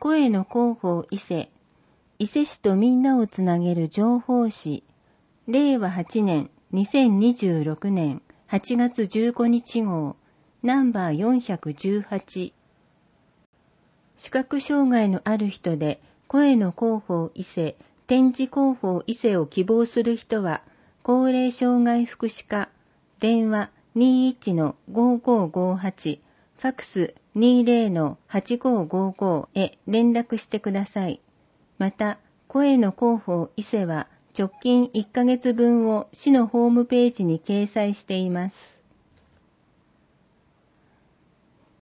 声の広報伊勢、伊勢市とみんなをつなげる情報誌、令和8年2026年8月15日号、ナンバー418。視覚障害のある人で声の広報伊勢、展示広報伊勢を希望する人は、高齢障害福祉課、電話 21-5558、ファックス 20-8555 へ連絡してください。また、声の広報伊勢は直近1ヶ月分を市のホームページに掲載しています。